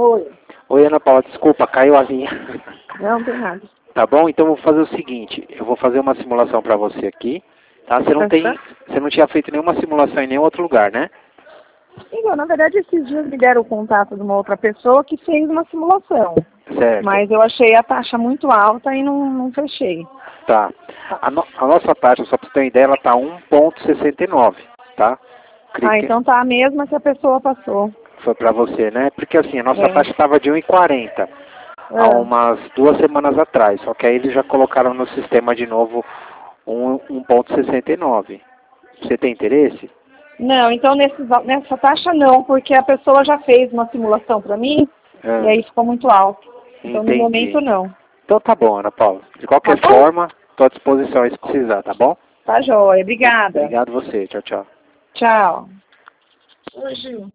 Oi. Oi, Ana Paula, desculpa, caiu a linha. Não tem nada. Tá bom? Então eu vou fazer o seguinte, eu vou fazer uma simulação para você aqui, tá? Você não tinha feito nenhuma simulação em nenhum outro lugar, né? Então, na verdade, esses dias me deram o contato de uma outra pessoa que fez uma simulação. Certo. Mas eu achei a taxa muito alta e não fechei. Tá. A nossa taxa, só para você ter uma ideia, ela tá 1,69, tá? Então tá a mesma que a pessoa passou. Foi para você, né? Porque assim, a nossa taxa estava de 1,40 há É. umas 2 semanas atrás, só que aí eles já colocaram no sistema de novo 1,69. Você tem interesse? Não, então nessa taxa não, porque a pessoa já fez uma simulação para mim e aí ficou muito alto. Então no momento não. Então tá bom, Ana Paula. De qualquer forma, estou à disposição aí se precisar, tá bom? Tá joia, obrigada. Obrigado você. Tchau, tchau. Tchau. Oi, Gil.